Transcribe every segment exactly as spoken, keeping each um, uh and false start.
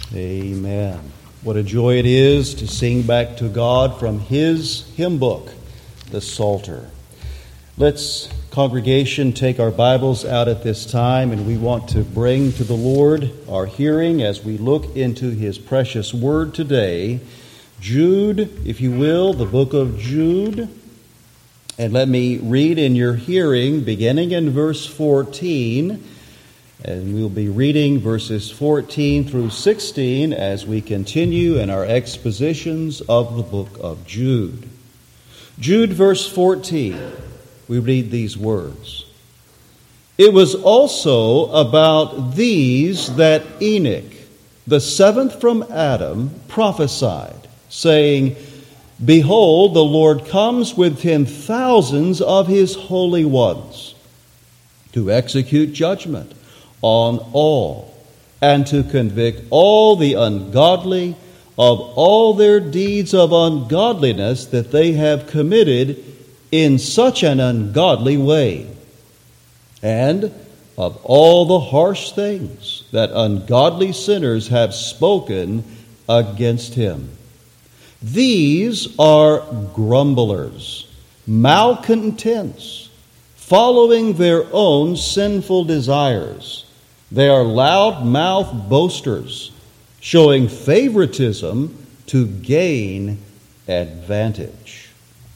Amen. What a joy it is to sing back to God from His hymn book, the Psalter. Let's, congregation, take our Bibles out at this time, and we want to bring to the Lord our hearing as we look into His precious Word today. Jude, if you will, the book of Jude. And let me read in your hearing, beginning in verse fourteen, and we'll be reading verses fourteen through sixteen as we continue in our expositions of the book of Jude. Jude, verse fourteen, we read these words. It was also about these that Enoch, the seventh from Adam, prophesied, saying, Behold, the Lord comes with ten thousands of His holy ones to execute judgment on all, and to convict all the ungodly of all their deeds of ungodliness that they have committed in such an ungodly way, and of all the harsh things that ungodly sinners have spoken against Him. These are grumblers, malcontents, following their own sinful desires. They are loud-mouthed boasters, showing favoritism to gain advantage.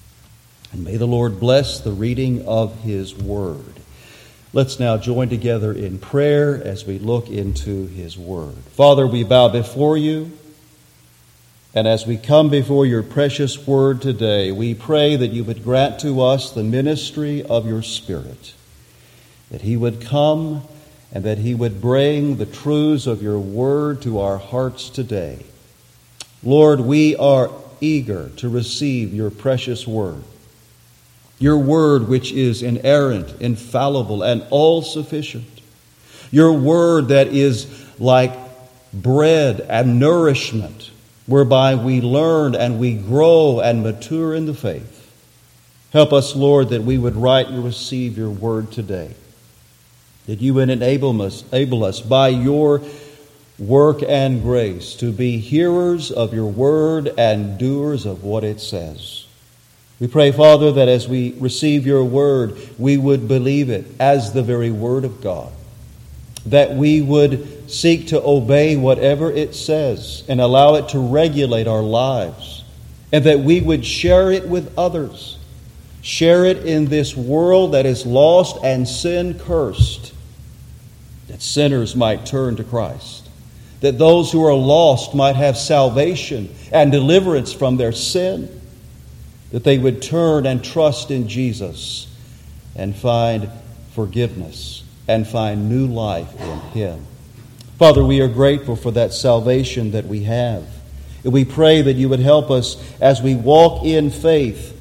And may the Lord bless the reading of His Word. Let's now join together in prayer as we look into His Word. Father, we bow before You, and as we come before Your precious Word today, we pray that You would grant to us the ministry of Your Spirit, that He would come and that He would bring the truths of Your Word to our hearts today. Lord, we are eager to receive Your precious Word, Your Word which is inerrant, infallible, and all-sufficient, Your Word that is like bread and nourishment, whereby we learn and we grow and mature in the faith. Help us, Lord, that we would rightly receive Your Word today, that You would enable us, enable us by Your work and grace to be hearers of Your Word and doers of what it says. We pray, Father, that as we receive Your Word, we would believe it as the very Word of God, that we would seek to obey whatever it says and allow it to regulate our lives, and that we would share it with others, share it in this world that is lost and sin-cursed, that sinners might turn to Christ, that those who are lost might have salvation and deliverance from their sin, that they would turn and trust in Jesus and find forgiveness and find new life in Him. Father, we are grateful for that salvation that we have. And we pray that You would help us as we walk in faith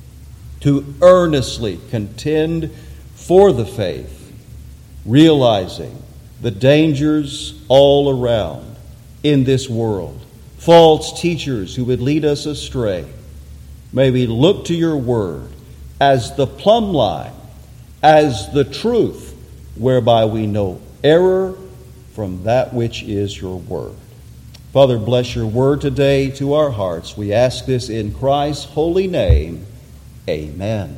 to earnestly contend for the faith, realizing the dangers all around in this world, false teachers who would lead us astray. May we look to Your Word as the plumb line, as the truth, whereby we know error from that which is Your Word. Father, bless Your Word today to our hearts. We ask this in Christ's holy name. Amen.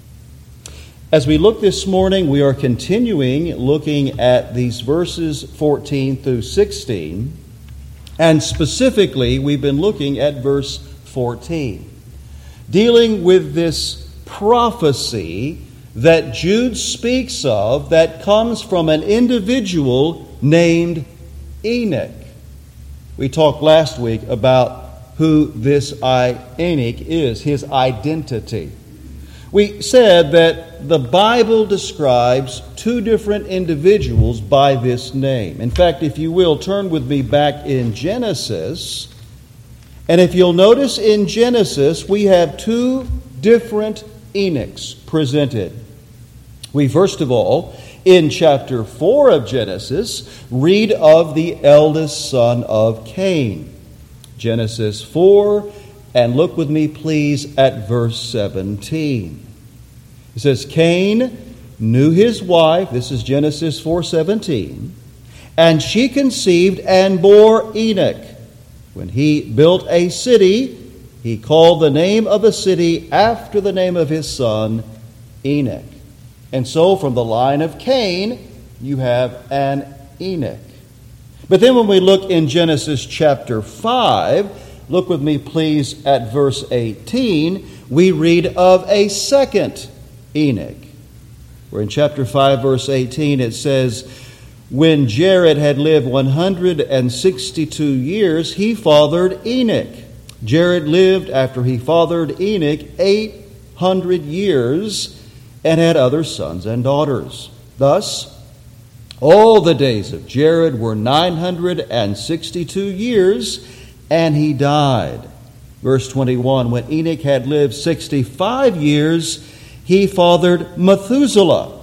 As we look this morning, we are continuing looking at these verses fourteen through sixteen, and specifically we've been looking at verse fourteen, dealing with this prophecy that Jude speaks of that comes from an individual named Enoch. We talked last week about who this Enoch is, his identity. We said that the Bible describes two different individuals by this name. In fact, if you will, turn with me back in Genesis. And if you'll notice in Genesis, we have two different Enochs presented. We first of all, in chapter four of Genesis, read of the eldest son of Cain. Genesis four, and look with me please at verse seventeen. It says, Cain knew his wife, this is Genesis four seventeen, And she conceived and bore Enoch. When he built a city, he called the name of the city after the name of his son, Enoch. And so from the line of Cain, you have an Enoch. But then when we look in Genesis chapter five, look with me please at verse eighteen, we read of a second Enoch. Where in chapter five, verse eighteen, it says, when Jared had lived one hundred sixty-two years, he fathered Enoch. Jared lived after he fathered Enoch eight hundred years and had other sons and daughters. Thus, all the days of Jared were nine hundred sixty-two years, and he died. Verse twenty-one, when Enoch had lived sixty-five years, he fathered Methuselah.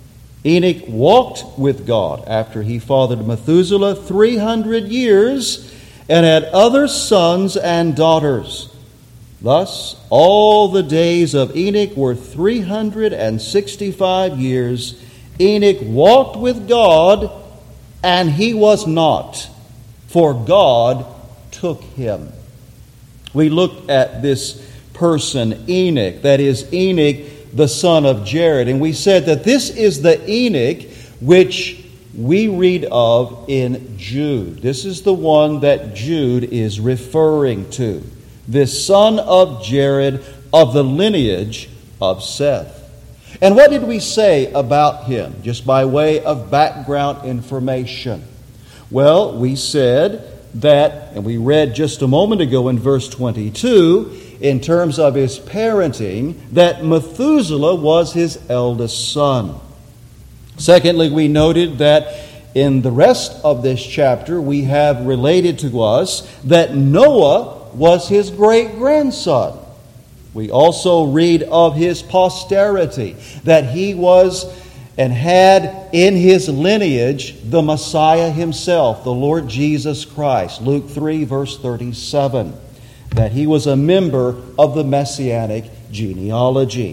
Enoch walked with God after he fathered Methuselah three hundred years and had other sons and daughters. Thus, all the days of Enoch were three hundred sixty-five years. Enoch walked with God, and he was not, for God took him. We looked at this person, Enoch, that is Enoch, the son of Jared, and we said that this is the Enoch which we read of in Jude. This is the one that Jude is referring to, this son of Jared of the lineage of Seth. And what did we say about him, just by way of background information? Well, we said that, and we read just a moment ago in verse twenty-two, in terms of his parenting, that Methuselah was his eldest son. Secondly, we noted that in the rest of this chapter, we have related to us that Noah was his great-grandson. We also read of his posterity, that he was and had in his lineage the Messiah himself, the Lord Jesus Christ. Luke three, verse thirty-seven, that he was a member of the Messianic genealogy.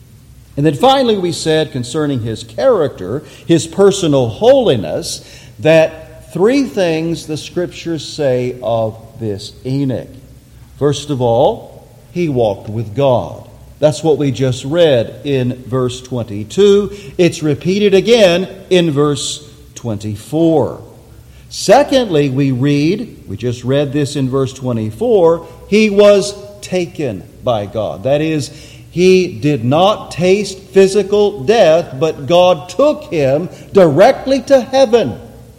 And then finally we said concerning his character, his personal holiness, that three things the Scriptures say of this Enoch. First of all, he walked with God. That's what we just read in verse twenty-two. It's repeated again in verse twenty-four. Secondly, we read, we just read this in verse twenty-four, he was taken by God. That is, he did not taste physical death, but God took him directly to heaven.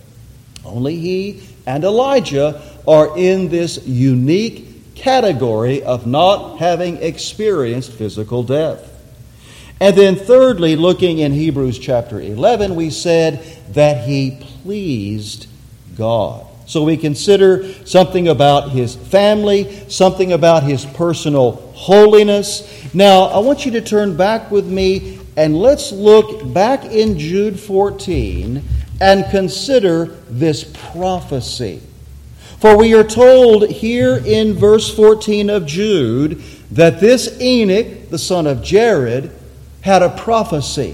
Only he and Elijah are in this unique category of not having experienced physical death. And then thirdly, looking in Hebrews chapter eleven, we said that he pleased God. So we consider something about his family, something about his personal holiness. Now, I want you to turn back with me and let's look back in Jude fourteen and consider this prophecy. For we are told here in verse fourteen of Jude that this Enoch, the son of Jared, had a prophecy.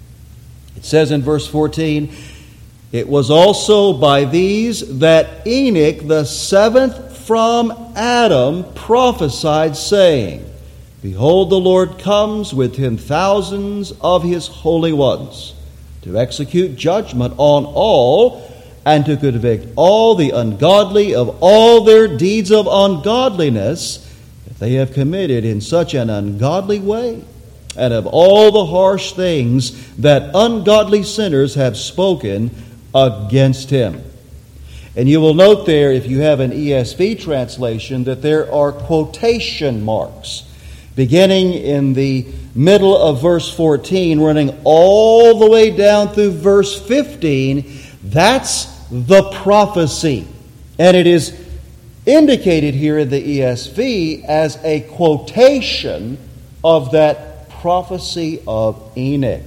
It says in verse fourteen, it was also by these that Enoch, the seventh from Adam, prophesied, saying, behold, the Lord comes with ten thousands of his holy ones to execute judgment on all, and to convict all the ungodly of all their deeds of ungodliness that they have committed in such an ungodly way, and of all the harsh things that ungodly sinners have spoken against him. And you will note there, if you have an E S V translation, that there are quotation marks beginning in the middle of verse fourteen, running all the way down through verse fifteen. That's the prophecy. And it is indicated here in the E S V as a quotation of that prophecy of Enoch.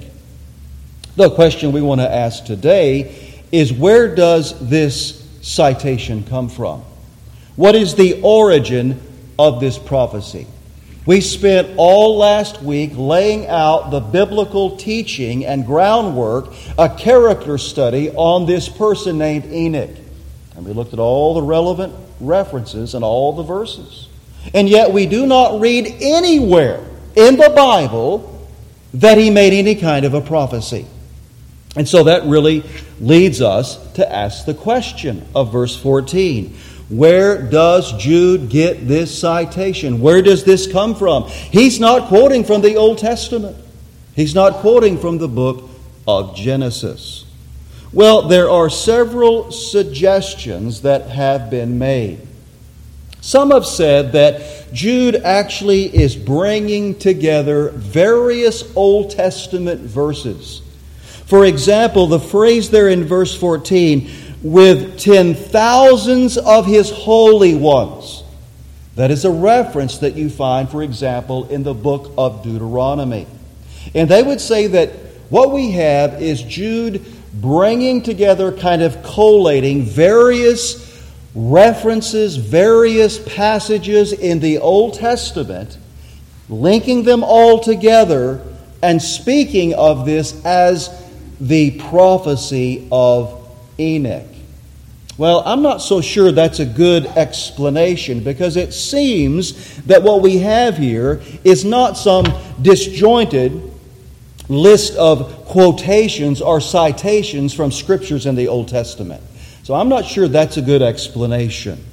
The question we want to ask today is, where does this citation come from? What is the origin of this prophecy? We spent all last week laying out the biblical teaching and groundwork, a character study on this person named Enoch. And we looked at all the relevant references and all the verses. And yet we do not read anywhere in the Bible that he made any kind of a prophecy. And so that really leads us to ask the question of verse fourteen. Where does Jude get this citation? Where does this come from? He's not quoting from the Old Testament. He's not quoting from the book of Genesis. Well, there are several suggestions that have been made. Some have said that Jude actually is bringing together various Old Testament verses. For example, the phrase there in verse fourteen, with ten thousands of his holy ones. That is a reference that you find, for example, in the book of Deuteronomy. And they would say that what we have is Jude bringing together, kind of collating various references, various passages in the Old Testament, linking them all together and speaking of this as the prophecy of Enoch. Well, I'm not so sure that's a good explanation, because it seems that what we have here is not some disjointed list of quotations or citations from scriptures in the Old Testament. So I'm not sure that's a good explanation.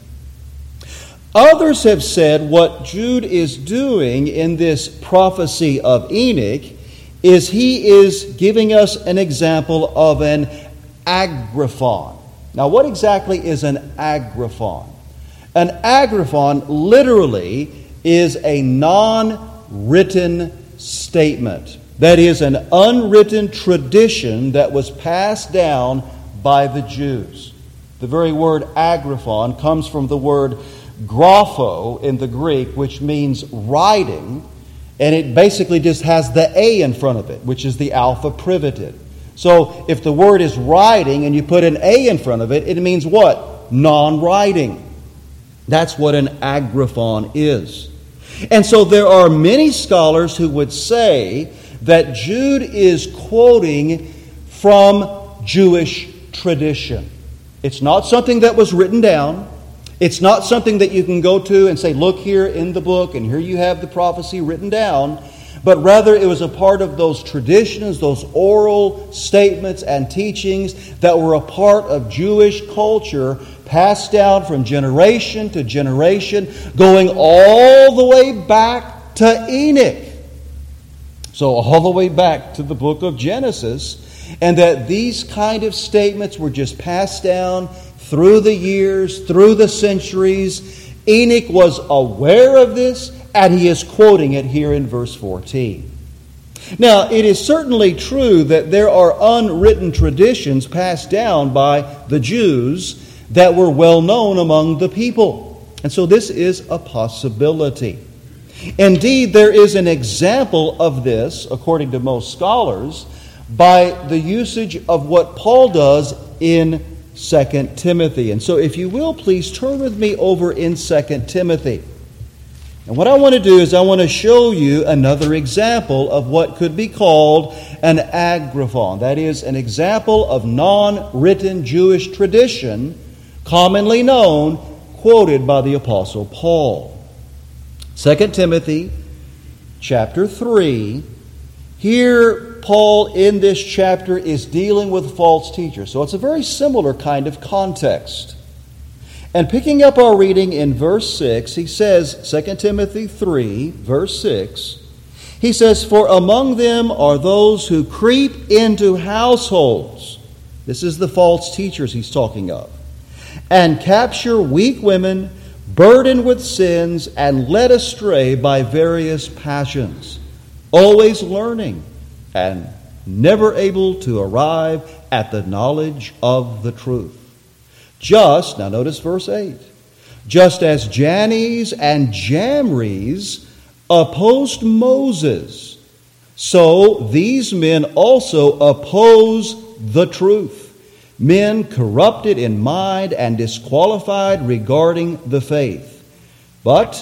Others have said what Jude is doing in this prophecy of Enoch is he is giving us an example of an agraphon. Now, what exactly is an agraphon? An agraphon literally is a non-written statement. That is, an unwritten tradition that was passed down by the Jews. The very word agraphon comes from the word grapho in the Greek, which means writing, and it basically just has the A in front of it, which is the alpha privative. So if the word is writing and you put an A in front of it, it means what? Non-writing. That's what an agraphon is. And so there are many scholars who would say that Jude is quoting from Jewish tradition. It's not something that was written down. It's not something that you can go to and say, look here in the book, and here you have the prophecy written down. But rather it was a part of those traditions, those oral statements and teachings that were a part of Jewish culture, passed down from generation to generation, going all the way back to Enoch. So all the way back to the book of Genesis. And that these kind of statements were just passed down through the years, through the centuries. Enoch was aware of this, and he is quoting it here in verse fourteen. Now, it is certainly true that there are unwritten traditions passed down by the Jews that were well known among the people. And so this is a possibility. Indeed, there is an example of this, according to most scholars, by the usage of what Paul does in Second Timothy. And so if you will, please turn with me over in Second Timothy. And what I want to do is I want to show you another example of what could be called an agraphon. That is, an example of non-written Jewish tradition, commonly known, quoted by the Apostle Paul. Second Timothy chapter three. Here, Paul in this chapter is dealing with false teachers. So it's a very similar kind of context. And picking up our reading in verse six, he says, Second Timothy three, verse six, he says, "For among them are those who creep into households." This is the false teachers he's talking of. "And capture weak women, burdened with sins, and led astray by various passions, always learning, and never able to arrive at the knowledge of the truth. Just," now notice verse eight, "just as Jannes and Jambres opposed Moses, so these men also oppose the truth, men corrupted in mind and disqualified regarding the faith. But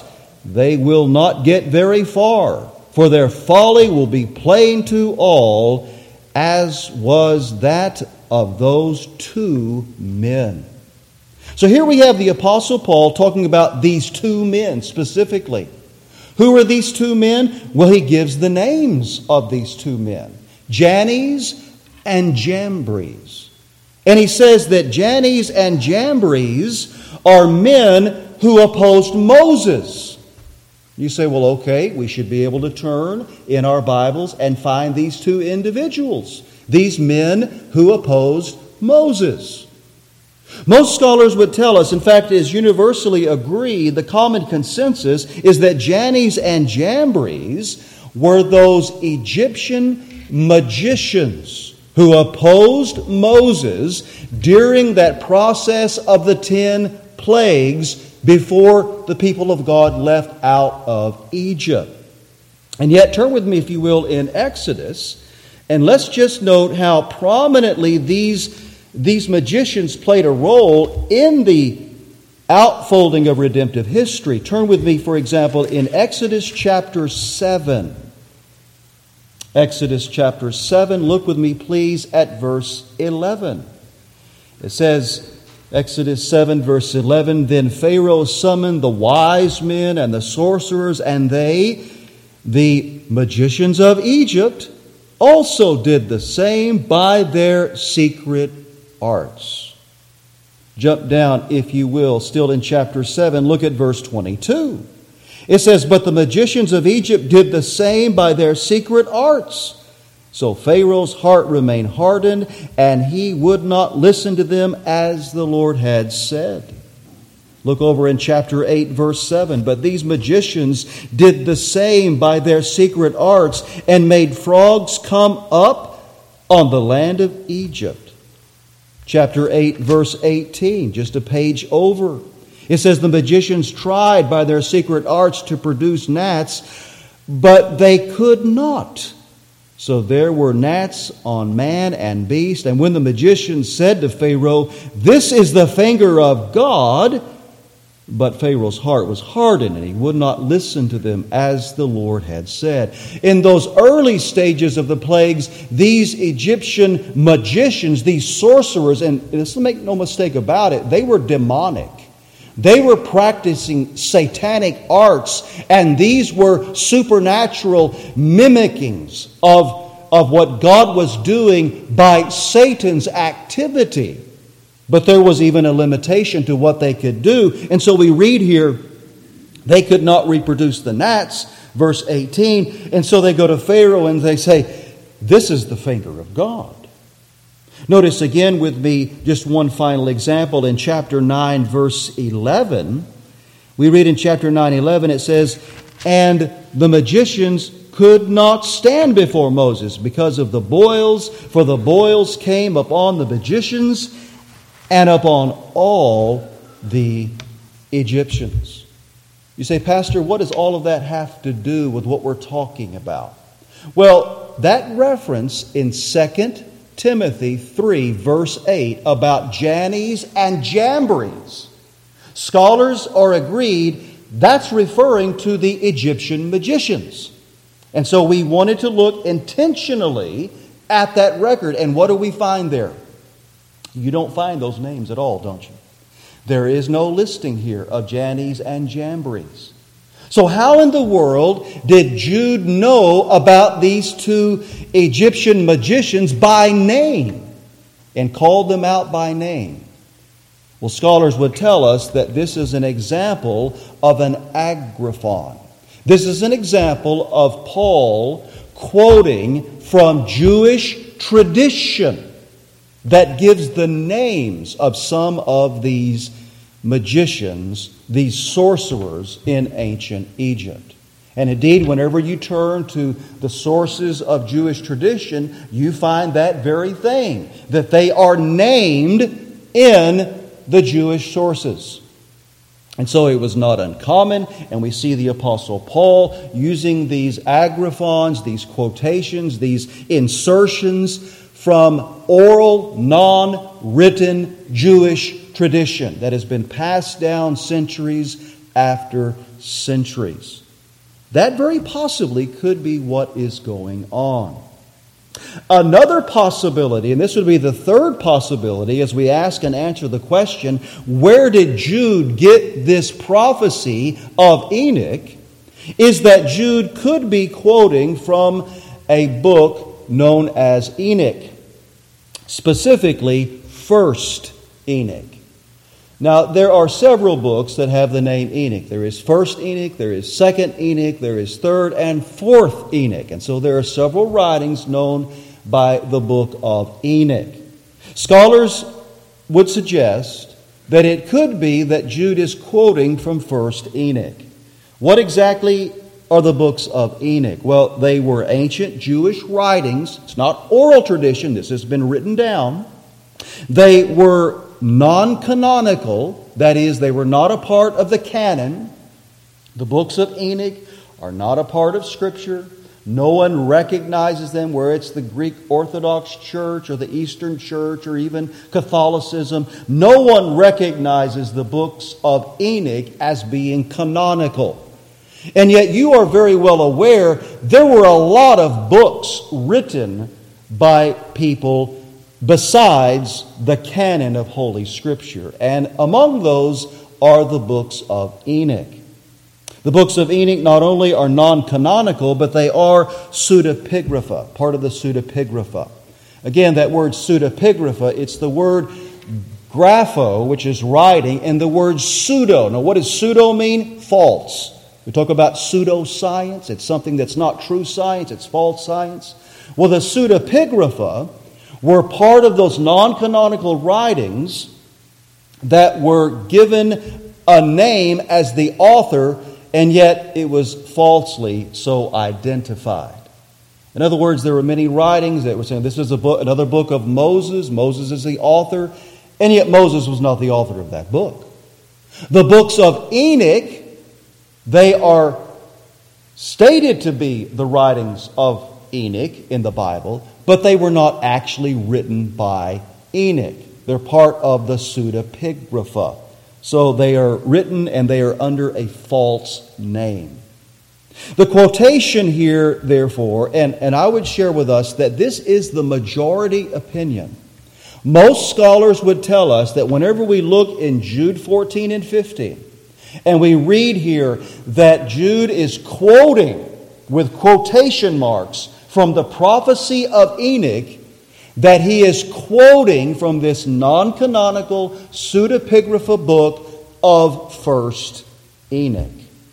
they will not get very far, for their folly will be plain to all, as was that of those two men. So here we have the Apostle Paul talking about these two men specifically. Who are these two men? Well, he gives the names of these two men, Jannes and Jambres. And he says that Jannes and Jambres are men who opposed Moses. You say, well, okay, we should be able to turn in our Bibles and find these two individuals, these men who opposed Moses. Most scholars would tell us, in fact, it is universally agreed, the common consensus is that Jannes and Jambres were those Egyptian magicians who opposed Moses during that process of the ten plagues before the people of God left out of Egypt. And yet, turn with me, if you will, in Exodus, and let's just note how prominently these These magicians played a role in the outfolding of redemptive history. Turn with me, for example, in Exodus chapter seven. Exodus chapter seven, look with me, please, at verse eleven. It says, Exodus seven, verse eleven, Then Pharaoh summoned the wise men and the sorcerers, and they, the magicians of Egypt, also did the same by their secret arts. Jump down, if you will, still in chapter seven, look at verse twenty-two. It says, But the magicians of Egypt did the same by their secret arts. So Pharaoh's heart remained hardened, and he would not listen to them as the Lord had said. Look over in chapter eight, verse seven. But these magicians did the same by their secret arts, and made frogs come up on the land of Egypt. Chapter eight, verse eighteen, just a page over. It says, The magicians tried by their secret arts to produce gnats, but they could not. So there were gnats on man and beast. And when the magicians said to Pharaoh, This is the finger of God, but Pharaoh's heart was hardened, and he would not listen to them as the Lord had said. In those early stages of the plagues, these Egyptian magicians, these sorcerers, and let's make no mistake about it, they were demonic. They were practicing satanic arts, and these were supernatural mimickings of, of what God was doing by Satan's activity. But there was even a limitation to what they could do. And so we read here, they could not reproduce the gnats, verse eighteen. And so they go to Pharaoh and they say, This is the finger of God. Notice again with me just one final example in chapter nine, verse eleven. We read in chapter nine, eleven, it says, And the magicians could not stand before Moses because of the boils, for the boils came upon the magicians and upon all the Egyptians. You say, Pastor, what does all of that have to do with what we're talking about? Well, that reference in Second Timothy three, verse eight, about Jannes and Jambres, scholars are agreed that's referring to the Egyptian magicians. And so we wanted to look intentionally at that record. And what do we find there? You don't find those names at all, don't you? There is no listing here of Jannes and Jambres. So how in the world did Jude know about these two Egyptian magicians by name and called them out by name? Well, scholars would tell us that this is an example of an agraphon. This is an example of Paul quoting from Jewish tradition that gives the names of some of these magicians, these sorcerers in ancient Egypt. And indeed, whenever you turn to the sources of Jewish tradition, you find that very thing, that they are named in the Jewish sources. And so it was not uncommon, and we see the Apostle Paul using these agraphons, these quotations, these insertions from oral, non-written Jewish tradition that has been passed down centuries after centuries. That very possibly could be what is going on. Another possibility, and this would be the third possibility as we ask and answer the question, where did Jude get this prophecy of Enoch, is that Jude could be quoting from a book known as Enoch, specifically First Enoch. Now, there are several books that have the name Enoch. There is First Enoch, there is Second Enoch, there is Third and Fourth Enoch. And so there are several writings known by the book of Enoch. Scholars would suggest that it could be that Jude is quoting from First Enoch. What exactly are the books of Enoch? Well, they were ancient Jewish writings. It's not oral tradition. This has been written down. They were non-canonical, that is, they were not a part of the canon. The books of Enoch are not a part of Scripture. No one recognizes them, where it's the Greek Orthodox Church or the Eastern Church or even Catholicism. No one recognizes the books of Enoch as being canonical. And yet you are very well aware there were a lot of books written by people besides the canon of Holy Scripture. And among those are the books of Enoch. The books of Enoch not only are non-canonical, but they are pseudepigrapha, part of the pseudepigrapha. Again, that word pseudepigrapha, it's the word grapho, which is writing, and the word pseudo. Now, what does pseudo mean? False. We talk about pseudoscience. It's something that's not true science. It's false science. Well, the pseudepigrapha were part of those non-canonical writings that were given a name as the author, and yet it was falsely so identified. In other words, there were many writings that were saying this is a book, another book of Moses. Moses is the author, and yet Moses was not the author of that book. The books of Enoch, they are stated to be the writings of Enoch in the Bible, but they were not actually written by Enoch. They're part of the pseudepigrapha. So they are written and they are under a false name. The quotation here, therefore, and, and I would share with us that this is the majority opinion. Most scholars would tell us that whenever we look in Jude fourteen and fifteen, and we read here that Jude is quoting with quotation marks from the prophecy of Enoch, that he is quoting from this non-canonical pseudepigrapha book of First Enoch.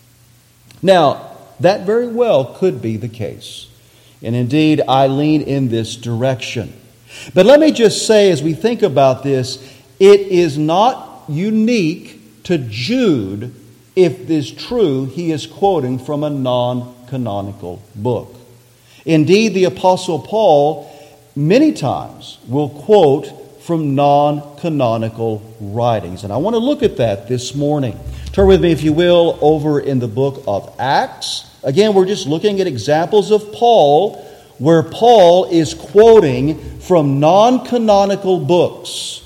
Now, that very well could be the case. And indeed, I lean in this direction. But let me just say, as we think about this, it is not unique to Jude if it is true he is quoting from a non-canonical book. Indeed, the Apostle Paul many times will quote from non-canonical writings. And I want to look at that this morning. Turn with me, if you will, over in the book of Acts. Again, we're just looking at examples of Paul, where Paul is quoting from non-canonical books.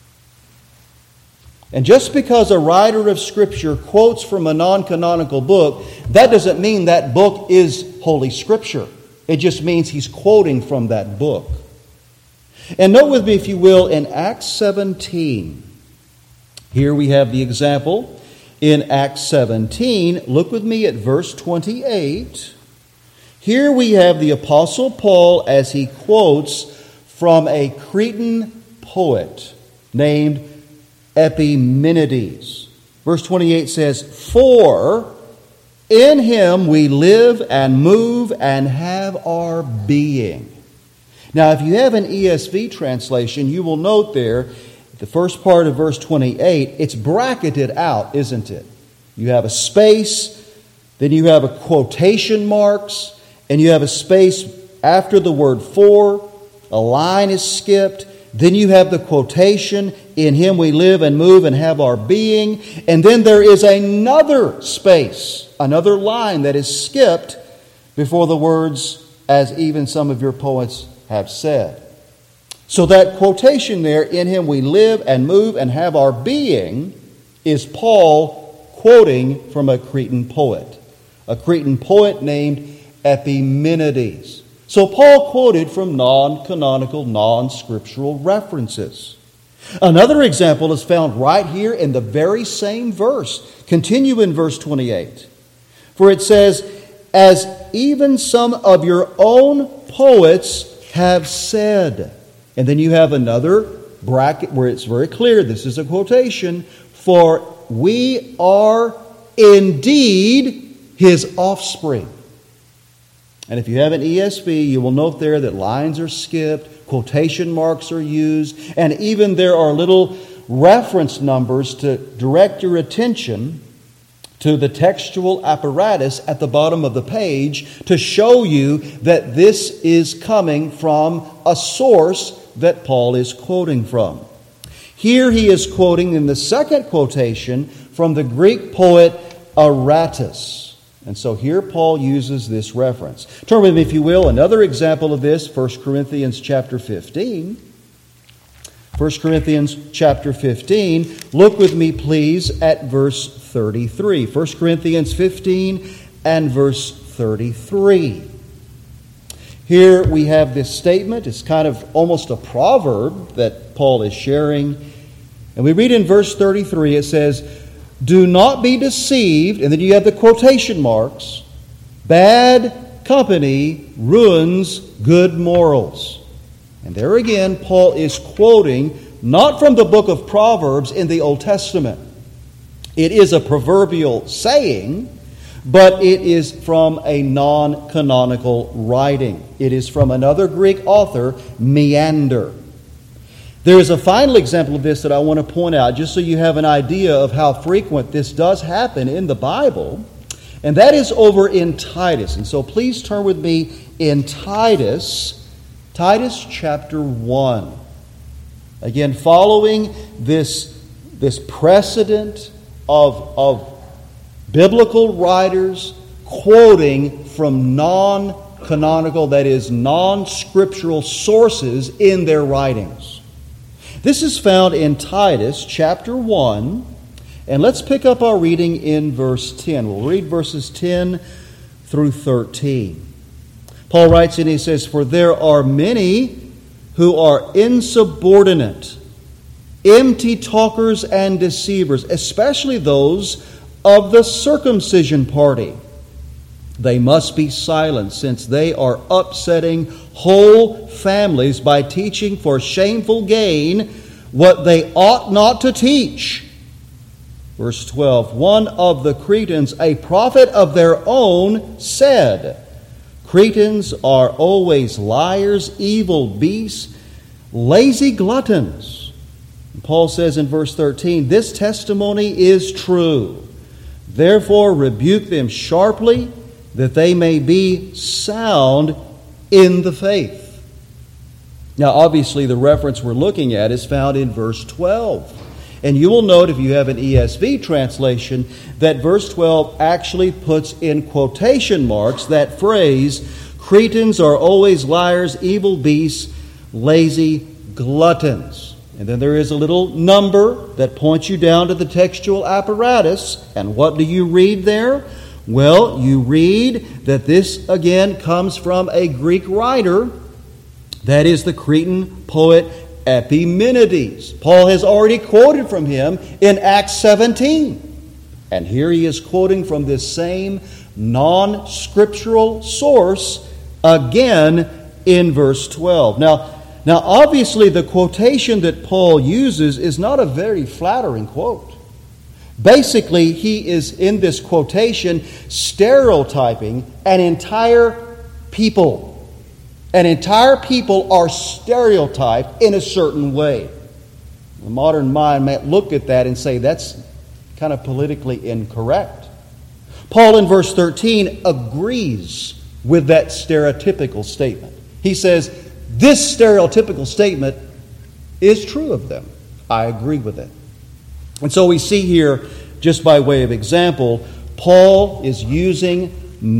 And just because a writer of Scripture quotes from a non-canonical book, that doesn't mean that book is Holy Scripture. It just means he's quoting from that book. And note with me, if you will, in Acts seventeen. Here we have the example. In Acts seventeen, look with me at verse twenty-eight. Here we have the Apostle Paul as he quotes from a Cretan poet named Epimenides. Verse twenty-eight says, "For in him we live and move and have our being." Now, if you have an E S V translation, you will note there, the first part of verse twenty-eight, it's bracketed out, isn't it? You have a space, then you have a quotation marks, and you have a space after the word "for." A line is skipped. Then you have the quotation, "In him we live and move and have our being." And then there is another space, another line that is skipped before the words, "as even some of your poets have said." So that quotation there, "in him we live and move and have our being," is Paul quoting from a Cretan poet, a Cretan poet named Epimenides. So Paul quoted from non-canonical, non-scriptural references. Another example is found right here in the very same verse. Continue in verse twenty-eight. For it says, as even some of your own poets have said. And then you have another bracket where it's very clear, this is a quotation, for we are indeed his offspring. And if you have an E S V, you will note there that lines are skipped, quotation marks are used, and even there are little reference numbers to direct your attention to the textual apparatus at the bottom of the page to show you that this is coming from a source that Paul is quoting from. Here he is quoting in the second quotation from the Greek poet Aratus. And so here Paul uses this reference. Turn with me, if you will, another example of this, First Corinthians chapter fifteen. First Corinthians chapter fifteen. Look with me, please, at verse thirty-three. First Corinthians fifteen and verse thirty-three. Here we have this statement. It's kind of almost a proverb that Paul is sharing. And we read in verse thirty-three, it says, do not be deceived, and then you have the quotation marks, bad company ruins good morals. And there again, Paul is quoting not from the book of Proverbs in the Old Testament. It is a proverbial saying, but it is from a non-canonical writing. It is from another Greek author, Meander. There is a final example of this that I want to point out, just so you have an idea of how frequent this does happen in the Bible, and that is over in Titus. And so please turn with me in Titus, Titus chapter one. Again, following this, this precedent of, of biblical writers quoting from non-canonical, that is, non-scriptural sources in their writings. This is found in Titus chapter one, and let's pick up our reading in verse ten. We'll read verses ten through thirteen. Paul writes and he says, for there are many who are insubordinate, empty talkers and deceivers, especially those of the circumcision party. They must be silent, since they are upsetting whole families by teaching for shameful gain what they ought not to teach. Verse twelve, one of the Cretans, a prophet of their own, said, Cretans are always liars, evil beasts, lazy gluttons. And Paul says in verse thirteen, this testimony is true. Therefore rebuke them sharply, that they may be sound in the faith. Now, obviously, the reference we're looking at is found in verse twelve. And you will note, if you have an E S V translation, that verse twelve actually puts in quotation marks that phrase, Cretans are always liars, evil beasts, lazy gluttons. And then there is a little number that points you down to the textual apparatus. And what do you read there? Well, you read that this again comes from a Greek writer, that is the Cretan poet Epimenides. Paul has already quoted from him in Acts seventeen. And here he is quoting from this same non-scriptural source again in verse twelve. Now, now obviously the quotation that Paul uses is not a very flattering quote. Basically, he is in this quotation stereotyping an entire people. An entire people are stereotyped in a certain way. The modern mind might look at that and say that's kind of politically incorrect. Paul in verse thirteen agrees with that stereotypical statement. He says, this stereotypical statement is true of them. I agree with it. And so we see here, just by way of example, Paul is using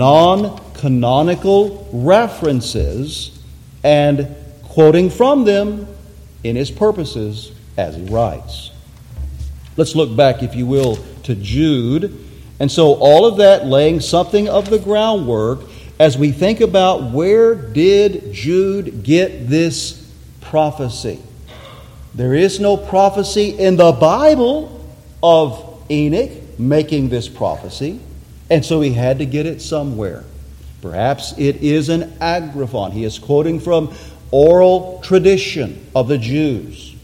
non-canonical references and quoting from them in his purposes as he writes. Let's look back, if you will, to Jude. And so all of that laying something of the groundwork as we think about where did Jude get this prophecy. There is no prophecy in the Bible of Enoch making this prophecy, and so he had to get it somewhere. Perhaps it is an agraphon. He is quoting from oral tradition of the Jews.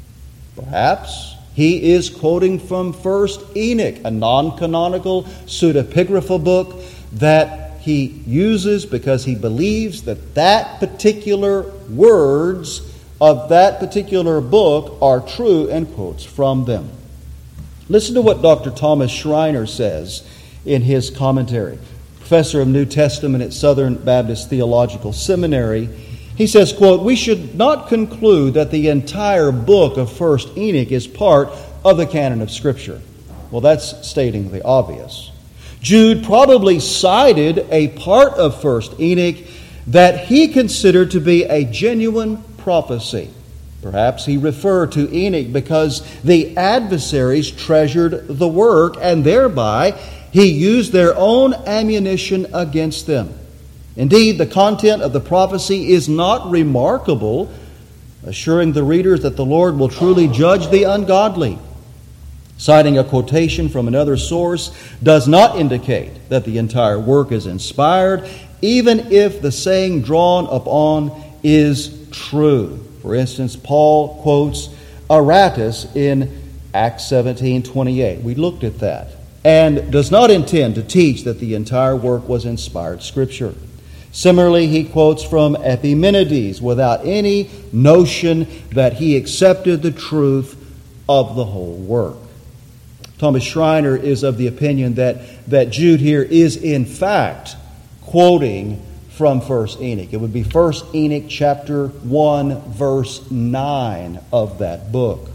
Perhaps he is quoting from First Enoch, a non-canonical pseudepigrapha book that he uses because he believes that that particular words of that particular book are true, and quotes from them. Listen to what Doctor Thomas Schreiner says in his commentary. Professor of New Testament at Southern Baptist Theological Seminary. He says, quote, "We should not conclude that the entire book of First Enoch is part of the canon of Scripture." Well, that's stating the obvious. Jude probably cited a part of First Enoch that he considered to be a genuine prophecy. Perhaps he referred to Enoch because the adversaries treasured the work, and thereby he used their own ammunition against them. Indeed, the content of the prophecy is not remarkable, assuring the readers that the Lord will truly judge the ungodly. Citing a quotation from another source does not indicate that the entire work is inspired, even if the saying drawn upon is true. For instance, Paul quotes Aratus in Acts seventeen twenty-eight. We looked at that. And does not intend to teach that the entire work was inspired Scripture. Similarly, he quotes from Epimenides without any notion that he accepted the truth of the whole work. Thomas Schreiner is of the opinion that, that Jude here is in fact quoting from First Enoch. It would be First Enoch chapter one, verse nine of that book.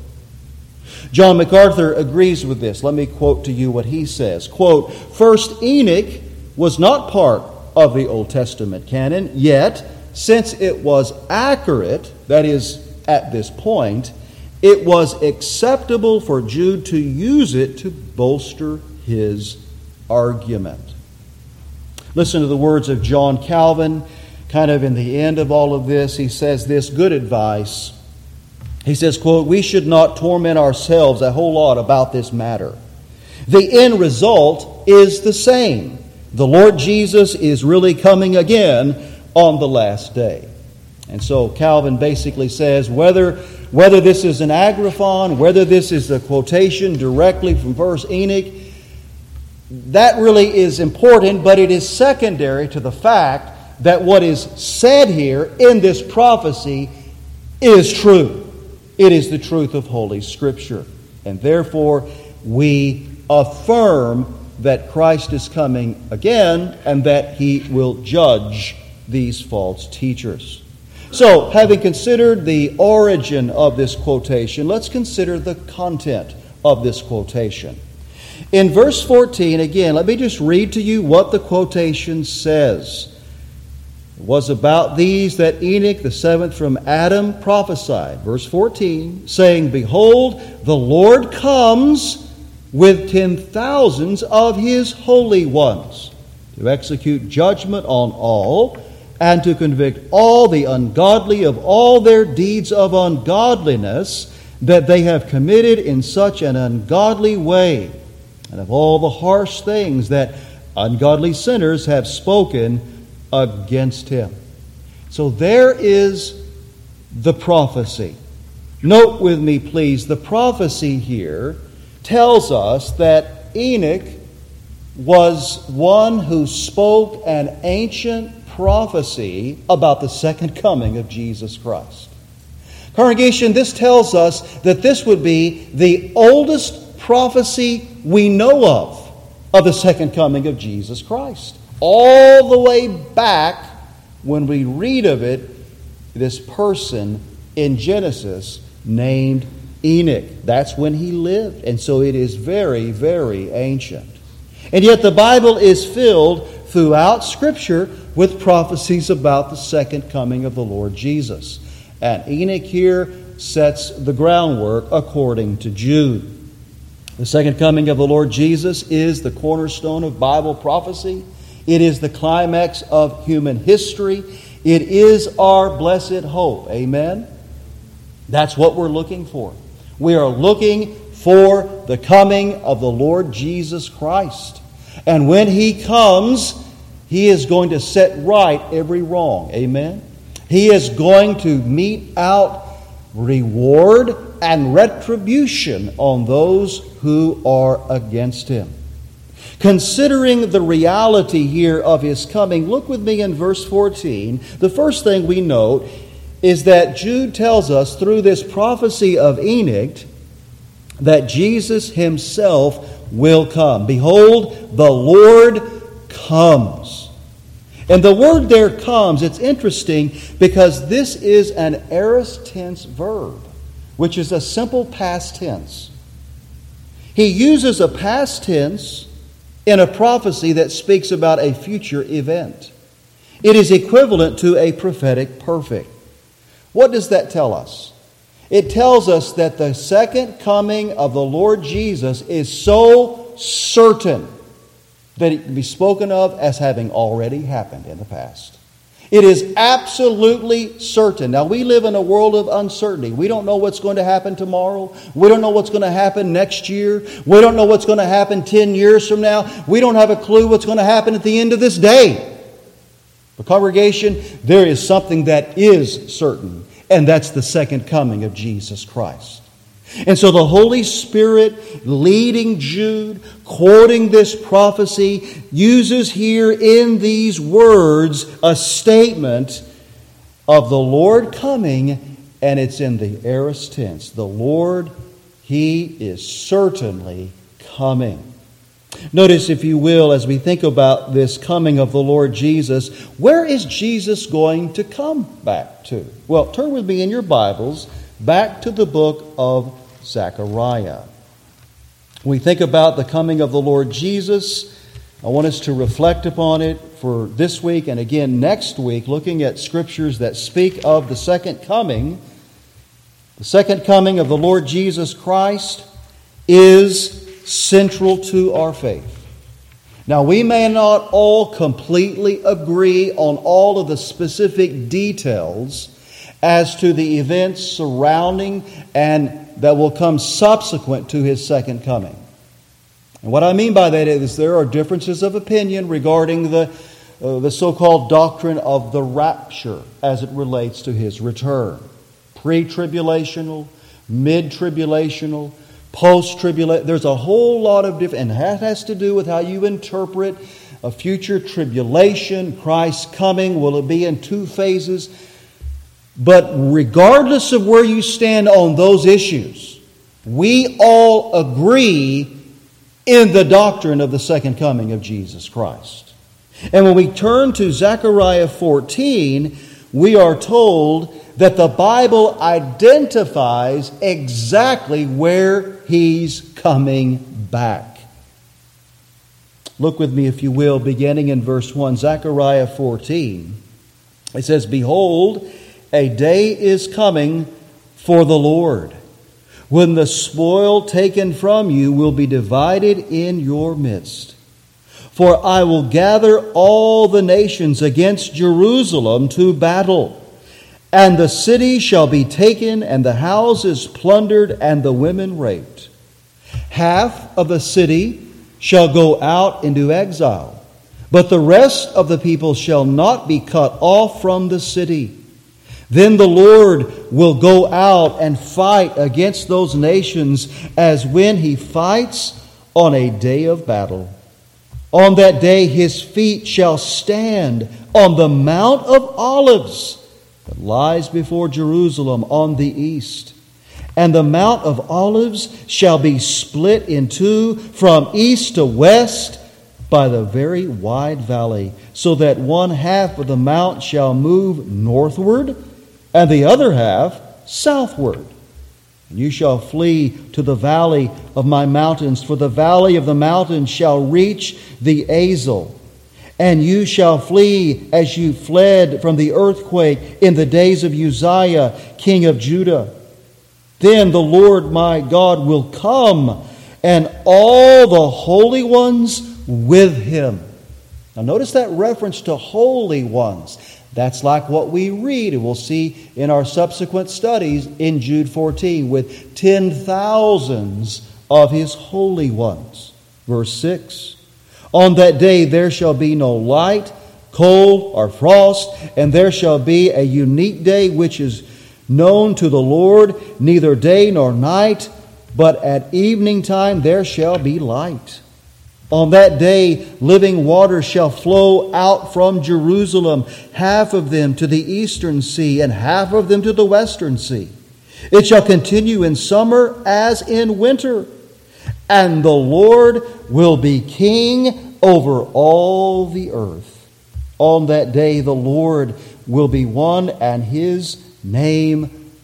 John MacArthur agrees with this. Let me quote to you what he says. Quote, "First Enoch was not part of the Old Testament canon, yet, since it was accurate, that is, at this point, it was acceptable for Jude to use it to bolster his argument." Listen to the words of John Calvin, kind of in the end of all of this. He says this good advice. He says, quote, "We should not torment ourselves a whole lot about this matter. The end result is the same. The Lord Jesus is really coming again on the last day." And so Calvin basically says whether, whether this is an agraphon, whether this is a quotation directly from First Enoch, that really is important, but it is secondary to the fact that what is said here in this prophecy is true. It is the truth of Holy Scripture. And therefore, we affirm that Christ is coming again and that He will judge these false teachers. So, having considered the origin of this quotation, let's consider the content of this quotation. In verse fourteen, again, let me just read to you what the quotation says. "It was about these that Enoch, the seventh from Adam, prophesied," verse fourteen, "saying, Behold, the Lord comes with ten thousands of His holy ones, to execute judgment on all, and to convict all the ungodly of all their deeds of ungodliness that they have committed in such an ungodly way, and of all the harsh things that ungodly sinners have spoken against Him." So there is the prophecy. Note with me, please, the prophecy here tells us that Enoch was one who spoke an ancient prophecy about the second coming of Jesus Christ. Congregation, this tells us that this would be the oldest prophecy we know of of the second coming of Jesus Christ. All the way back when we read of it, this person in Genesis named Enoch. That's when he lived. And so it is very, very ancient. And yet the Bible is filled throughout Scripture with prophecies about the second coming of the Lord Jesus. And Enoch here sets the groundwork according to Jude. The second coming of the Lord Jesus is the cornerstone of Bible prophecy. It is the climax of human history. It is our blessed hope. Amen? That's what we're looking for. We are looking for the coming of the Lord Jesus Christ. And when He comes, He is going to set right every wrong. Amen? He is going to mete out reward and retribution on those who are against Him. Considering the reality here of His coming, look with me in verse fourteen. The first thing we note is that Jude tells us through this prophecy of Enoch that Jesus Himself will come. Behold, the Lord comes. And the word there, comes, it's interesting because this is an aorist tense verb, which is a simple past tense. He uses a past tense in a prophecy that speaks about a future event. It is equivalent to a prophetic perfect. What does that tell us? It tells us that the second coming of the Lord Jesus is so certain that it can be spoken of as having already happened in the past. It is absolutely certain. Now, we live in a world of uncertainty. We don't know what's going to happen tomorrow. We don't know what's going to happen next year. We don't know what's going to happen ten years from now. We don't have a clue what's going to happen at the end of this day. But congregation, there is something that is certain, and that's the second coming of Jesus Christ. And so the Holy Spirit, leading Jude, quoting this prophecy, uses here in these words a statement of the Lord coming, and it's in the aorist tense. The Lord, He is certainly coming. Notice, if you will, as we think about this coming of the Lord Jesus, where is Jesus going to come back to? Well, turn with me in your Bibles back to the book of Zechariah. When we think about the coming of the Lord Jesus, I want us to reflect upon it for this week and again next week, looking at scriptures that speak of the second coming. The second coming of the Lord Jesus Christ is central to our faith. Now, we may not all completely agree on all of the specific details as to the events surrounding and that will come subsequent to His second coming. And what I mean by that is there are differences of opinion regarding the, uh, the so-called doctrine of the rapture as it relates to His return. Pre-tribulational, mid-tribulational, post-tribulation. There's a whole lot of different, and that has to do with how you interpret a future tribulation, Christ's coming. Will it be in two phases? But regardless of where you stand on those issues, we all agree in the doctrine of the second coming of Jesus Christ. And when we turn to Zechariah fourteen, we are told that the Bible identifies exactly where He's coming back. Look with me, if you will, beginning in verse one, Zechariah fourteen. It says, "Behold, a day is coming for the Lord, when the spoil taken from you will be divided in your midst. For I will gather all the nations against Jerusalem to battle, and the city shall be taken, and the houses plundered, and the women raped. Half of the city shall go out into exile, but the rest of the people shall not be cut off from the city. Then the Lord will go out and fight against those nations as when He fights on a day of battle. On that day His feet shall stand on the Mount of Olives that lies before Jerusalem on the east. And the Mount of Olives shall be split in two from east to west by the very wide valley, so that one half of the mount shall move northward, and the other half southward. And you shall flee to the valley of my mountains, for the valley of the mountains shall reach the Azel. And you shall flee as you fled from the earthquake in the days of Uzziah, king of Judah. Then the Lord my God will come and all the holy ones with him. Now notice that reference to holy ones. That's like what we read, and we'll see in our subsequent studies in Jude fourteen, with ten thousands of his holy ones. Verse six, on that day there shall be no light, cold, or frost, and there shall be a unique day which is known to the Lord, neither day nor night, but at evening time there shall be light. On that day living waters shall flow out from Jerusalem, half of them to the eastern sea, and half of them to the western sea. It shall continue in summer as in winter, and the Lord will be king over all the earth. On that day the Lord will be one, and his name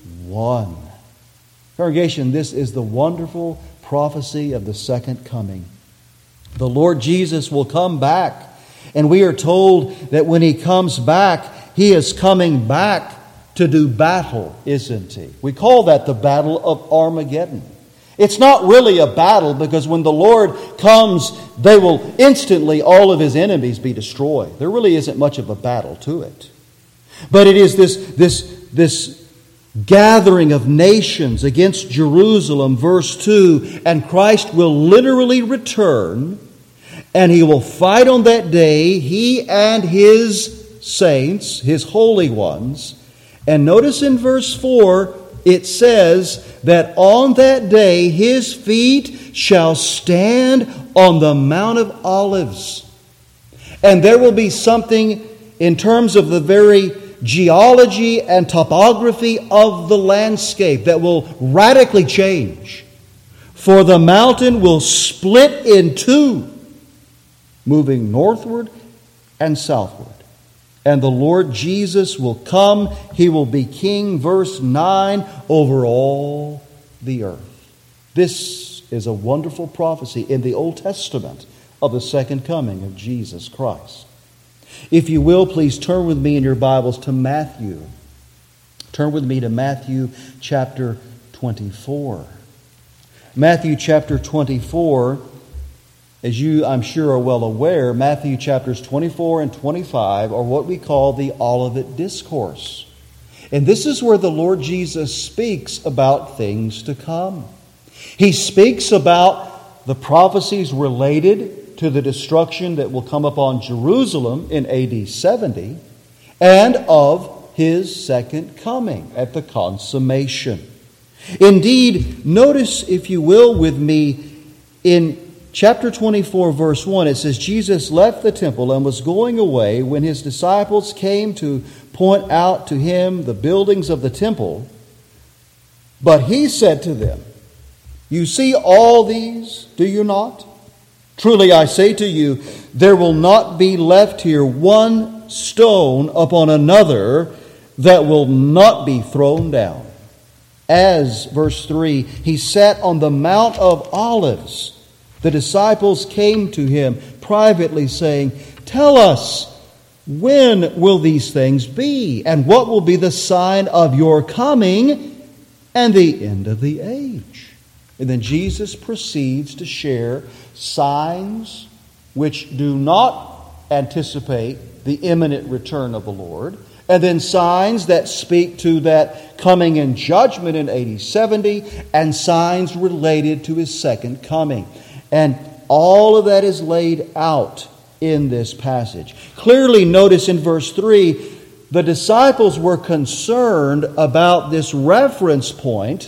one. Congregation, this is the wonderful prophecy of the second coming. The Lord Jesus will come back, and we are told that when he comes back, he is coming back to do battle, isn't he? We call that the Battle of Armageddon. It's not really a battle, because when the Lord comes, they will instantly, all of his enemies, be destroyed. There really isn't much of a battle to it. But it is this, this, this gathering of nations against Jerusalem, verse two, and Christ will literally return, and he will fight on that day, he and his saints, his holy ones. And notice in verse four, it says that on that day his feet shall stand on the Mount of Olives. And there will be something in terms of the very geology and topography of the landscape that will radically change. For the mountain will split in two, moving northward and southward. And the Lord Jesus will come. He will be king, verse nine, over all the earth. This is a wonderful prophecy in the Old Testament of the second coming of Jesus Christ. If you will, please turn with me in your Bibles to Matthew. Turn with me to Matthew chapter twenty-four. Matthew chapter twenty-four, as you, I'm sure, are well aware, Matthew chapters twenty-four and twenty-five are what we call the Olivet Discourse. And this is where the Lord Jesus speaks about things to come. He speaks about the prophecies related to the destruction that will come upon Jerusalem in A D seventy, and of his second coming at the consummation. Indeed, notice, if you will, with me, in chapter twenty-four, verse one, it says, Jesus left the temple and was going away when his disciples came to point out to him the buildings of the temple. But he said to them, you see all these, do you not? Truly I say to you, there will not be left here one stone upon another that will not be thrown down. As, verse three, he sat on the Mount of Olives, the disciples came to him privately, saying, tell us, when will these things be? And what will be the sign of your coming and the end of the age? And then Jesus proceeds to share signs which do not anticipate the imminent return of the Lord, and then signs that speak to that coming in judgment in A D seventy, and signs related to his second coming. And all of that is laid out in this passage. Clearly notice in verse three, the disciples were concerned about this reference point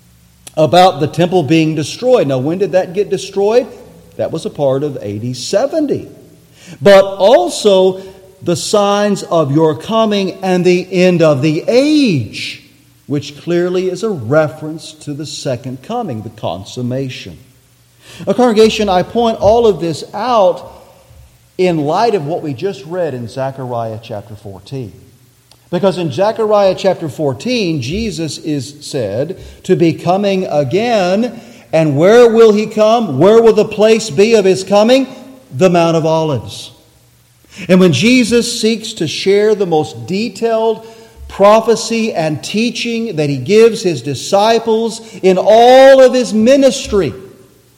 about the temple being destroyed. Now, when did that get destroyed? That was a part of A D seventy. But also the signs of your coming and the end of the age, which clearly is a reference to the second coming, the consummation. Now, congregation, I point all of this out in light of what we just read in Zechariah chapter fourteen. Because in Zechariah chapter fourteen, Jesus is said to be coming again. And where will he come? Where will the place be of his coming? The Mount of Olives. And when Jesus seeks to share the most detailed prophecy and teaching that he gives his disciples in all of his ministry,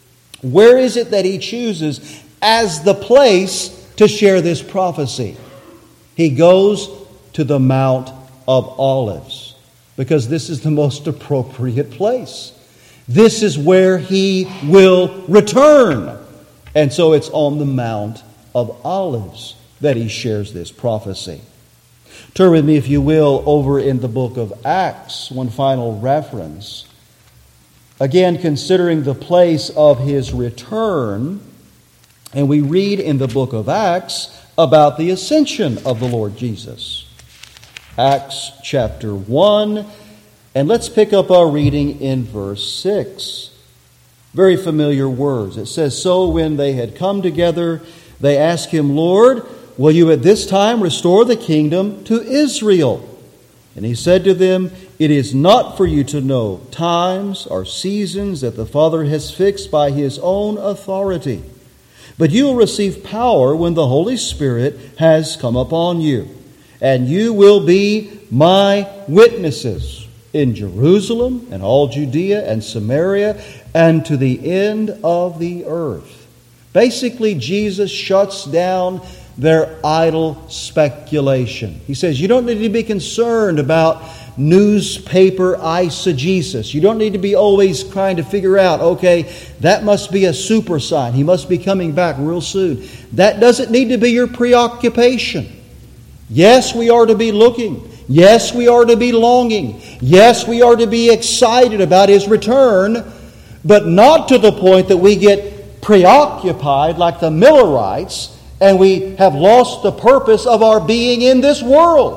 Where is it that he chooses as the place to share this prophecy? He goes to the Mount of Olives because this is the most appropriate place. This is where he will return. And so it's on the Mount of Olives that he shares this prophecy. Turn with me, if you will, over in the book of Acts, one final reference. Again, considering the place of his return, and we read in the book of Acts about the ascension of the Lord Jesus. Acts chapter one, and let's pick up our reading in verse six. Very familiar words. It says, "So when they had come together, they asked him, 'Lord, will you at this time restore the kingdom to Israel?' And he said to them, 'It is not for you to know times or seasons that the Father has fixed by his own authority. But you will receive power when the Holy Spirit has come upon you. And you will be my witnesses in Jerusalem and all Judea and Samaria and to the end of the earth.'" Basically, Jesus shuts down their idle speculation. He says, you don't need to be concerned about newspaper eisegesis. You don't need to be always trying to figure out, okay, that must be a super sign. He must be coming back real soon. That doesn't need to be your preoccupation. Yes, we are to be looking. Yes, we are to be longing. Yes, we are to be excited about his return, but not to the point that we get preoccupied like the Millerites and we have lost the purpose of our being in this world.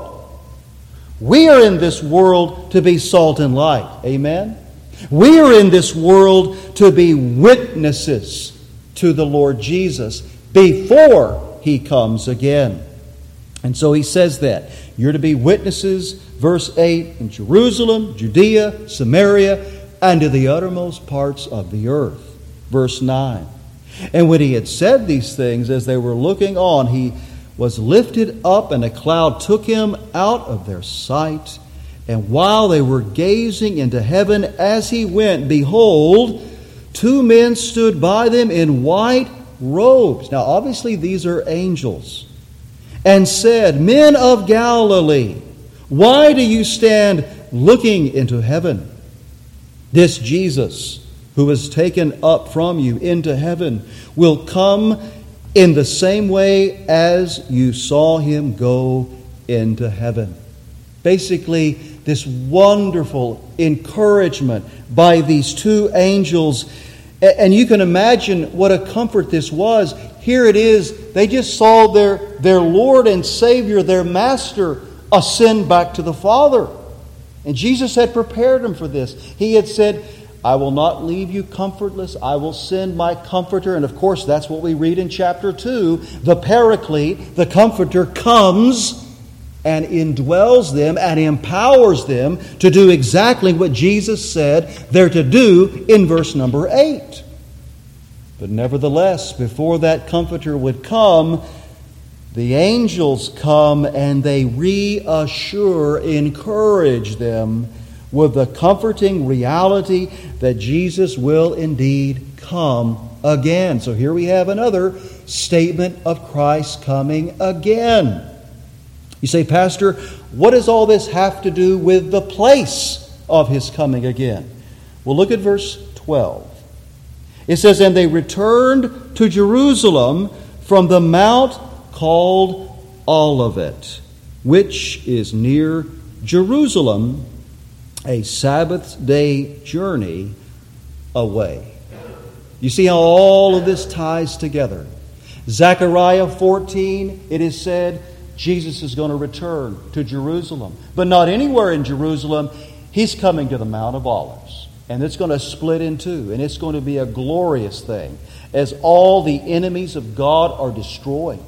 We are in this world to be salt and light. Amen? We are in this world to be witnesses to the Lord Jesus before he comes again. And so he says that. You're to be witnesses, verse eight, in Jerusalem, Judea, Samaria, and to the uttermost parts of the earth. Verse nine. And when he had said these things, as they were looking on, he was lifted up, and a cloud took him out of their sight. And while they were gazing into heaven as he went, behold, two men stood by them in white robes. Now, obviously, these are angels. And said, "Men of Galilee, why do you stand looking into heaven? This Jesus, who was taken up from you into heaven, will come in the same way as you saw him go into heaven." Basically, this wonderful encouragement by these two angels. And you can imagine what a comfort this was. Here it is. They just saw their, their Lord and Savior, their Master, ascend back to the Father. And Jesus had prepared them for this. He had said, "I will not leave you comfortless. I will send my Comforter." And of course, that's what we read in chapter two. The Paraclete, the Comforter, comes and indwells them and empowers them to do exactly what Jesus said they're to do in verse number eight. But nevertheless, before that Comforter would come, the angels come and they reassure, encourage them with the comforting reality that Jesus will indeed come again. So here we have another statement of Christ coming again. You say, "Pastor, what does all this have to do with the place of his coming again?" Well, look at verse twelve. It says, "And they returned to Jerusalem from the mount called Olivet, which is near Jerusalem, a Sabbath day journey away." You see how all of this ties together. Zechariah fourteen, it is said, Jesus is going to return to Jerusalem. But not anywhere in Jerusalem. He's coming to the Mount of Olives. And it's going to split in two. And it's going to be a glorious thing as all the enemies of God are destroyed.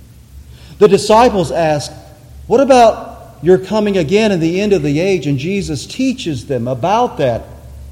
The disciples ask, "What about your coming again in the end of the age?" And Jesus teaches them about that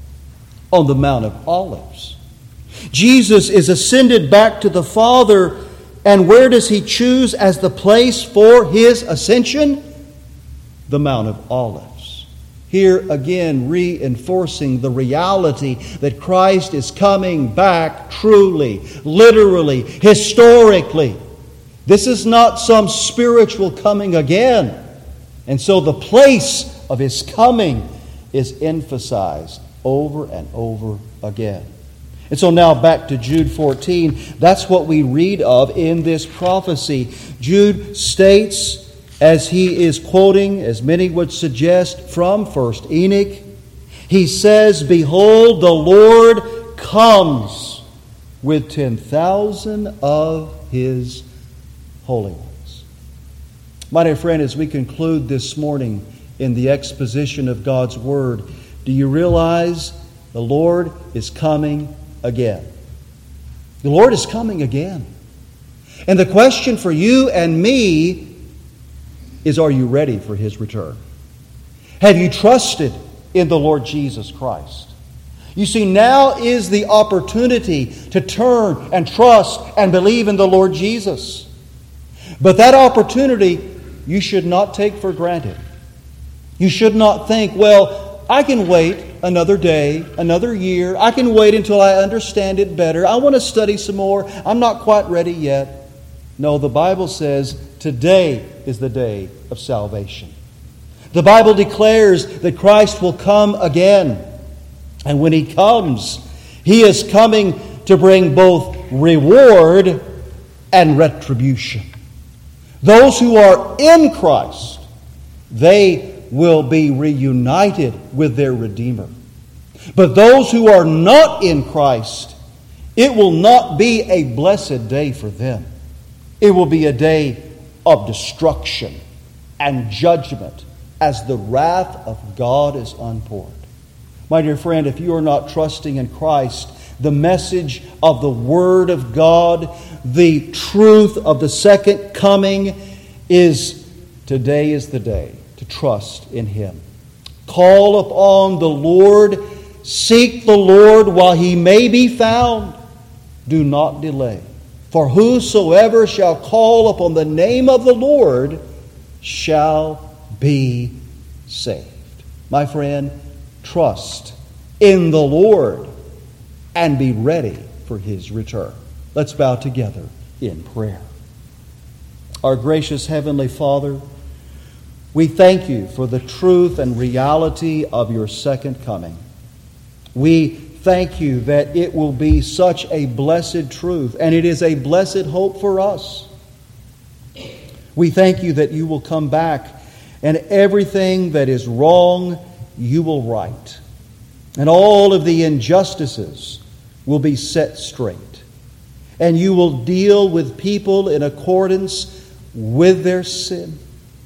on the Mount of Olives. Jesus is ascended back to the Father, and where does he choose as the place for his ascension? The Mount of Olives. Here again, reinforcing the reality that Christ is coming back truly, literally, historically. This is not some spiritual coming again. And so the place of His coming is emphasized over and over again. And so now back to Jude fourteen. That's what we read of in this prophecy. Jude states, as he is quoting, as many would suggest, from First Enoch, he says, "Behold, the Lord comes with ten thousand of His holy ones." My dear friend, as we conclude this morning in the exposition of God's Word, do you realize the Lord is coming again? The Lord is coming again. And the question for you and me is, are you ready for His return? Have you trusted in the Lord Jesus Christ? You see, now is the opportunity to turn and trust and believe in the Lord Jesus. But that opportunity you should not take for granted. You should not think, well, I can wait another day, another year. I can wait until I understand it better. I want to study some more. I'm not quite ready yet. No, the Bible says today is the day of salvation. The Bible declares that Christ will come again. And when He comes, He is coming to bring both reward and retribution. Those who are in Christ, they will be reunited with their Redeemer. But those who are not in Christ, it will not be a blessed day for them. It will be a day of destruction and judgment as the wrath of God is unpoured. My dear friend, if you are not trusting in Christ, the message of the Word of God, the truth of the second coming is today is the day to trust in Him. Call upon the Lord. Seek the Lord while He may be found. Do not delay. For whosoever shall call upon the name of the Lord shall be saved. My friend, trust in the Lord and be ready for His return. Let's bow together in prayer. Our gracious Heavenly Father, we thank You for the truth and reality of Your second coming. We thank You that it will be such a blessed truth, and it is a blessed hope for us. We thank You that You will come back, and everything that is wrong You will right. And all of the injustices will be set straight. And You will deal with people in accordance with their sin.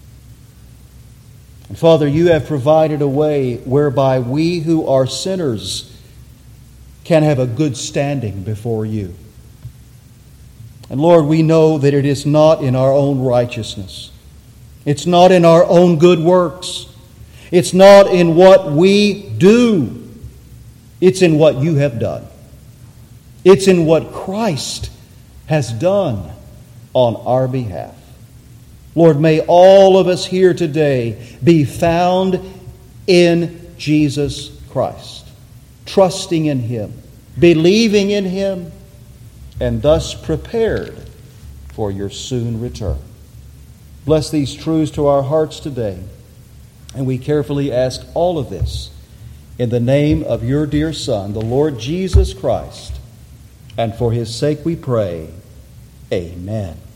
And Father, You have provided a way whereby we who are sinners can have a good standing before You. And Lord, we know that it is not in our own righteousness. It's not in our own good works. It's not in what we do. It's in what You have done. It's in what Christ has done on our behalf. Lord, may all of us here today be found in Jesus Christ, trusting in Him, believing in Him, and thus prepared for Your soon return. Bless these truths to our hearts today, and we carefully ask all of this in the name of Your dear Son, the Lord Jesus Christ, and for His sake we pray, amen.